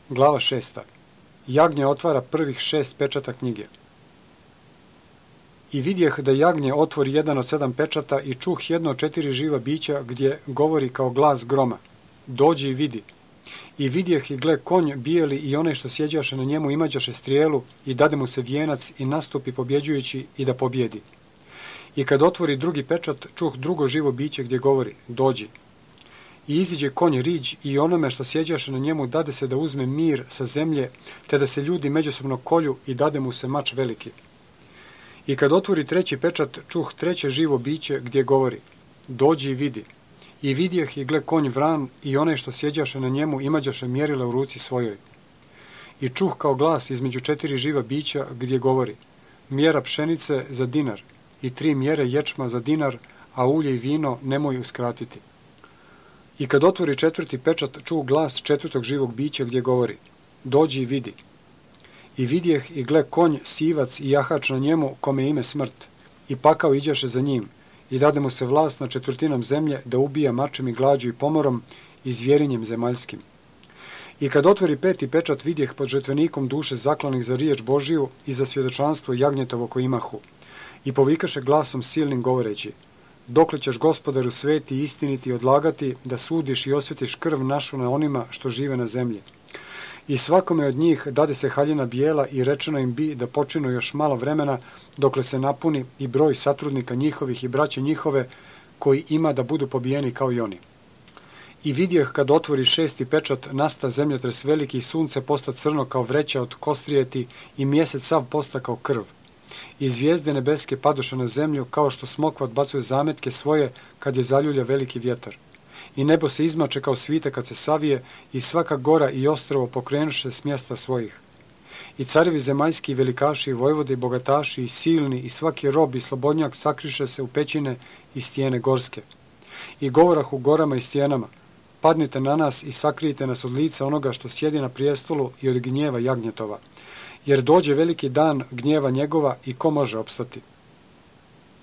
Glava 6. Jagnje otvara prvih 6 pečata knjige. I vidjeh da jagnje otvori jedan od 7 pečata i čuh jedno od 4 živa bića gdje govori kao glas groma. Dođi i vidi. I vidjeh i gle konj bijeli i onaj što sjeđaše na njemu imađaše strijelu i dade mu se vijenac i nastupi pobjeđujući i da pobjedi. I kad otvori drugi pečat, čuh drugo živo biće gdje govori, dođi. I iziđe konj riđ i onome što sjeđaše na njemu dade se da uzme mir sa zemlje, te da se ljudi međusobno kolju i dade mu se mač veliki. I kad otvori treći pečat, čuh treće živo biće gdje govori, dođi i vidi. I vidjeh i gle konj vran i onaj što sjeđaše na njemu imađaše mjerila u ruci svojoj. I čuh kao glas između 4 živa bića gdje govori, mjera pšenice za dinar i 3 mjere ječma za dinar, a ulje i vino nemoj uskratiti. I kad otvori četvrti pečat, čuh glas 4. živog bića gdje govori, dođi i vidi. I vidjeh i gle konj sivac i jahač na njemu kome je ime smrt, i pakao iđaše za njim, i dade mu se vlast nad 1/4 zemlje da ubija mačem i glađu i pomorom i zvjerinjem zemaljskim. I kad otvori 5. pečat, vidjeh pod žetvenikom duše zaklanih za riječ Božiju i za svjedočanstvo jagnjetovo koje imahu, i povikaše glasom silnim govoreći, dokle ćeš, Gospodaru, sveti i istiniti odlagati da sudiš i osvetiš krv našu na onima što žive na zemlji. I svakome od njih dade se haljina bijela i rečeno im bi da počinu još malo vremena dokle se napuni i broj satrudnika njihovih i braće njihove koji ima da budu pobijeni kao i oni. I vidjeh kad otvori 6. pečat, nasta zemljotres veliki i sunce posta crno kao vreća od kostrijeti i mjesec sav posta kao krv. I zvijezde nebeske padoše na zemlju kao što smokva odbacuje zametke svoje kad je zaljulja veliki vjetar. I nebo se izmače kao svite kad se savije i svaka gora i ostrovo pokrenuše s mjesta svojih. I carevi zemaljski i velikaši i vojvode i bogataši i silni i svaki rob i slobodnjak sakriše se u pećine i stijene gorske. I govorah u gorama i stijenama, padnite na nas i sakrijte nas od lica onoga što sjedi na prijestolu i od gnjeva jagnjetova, jer dođe veliki dan gnjeva njegova i ko može opstati.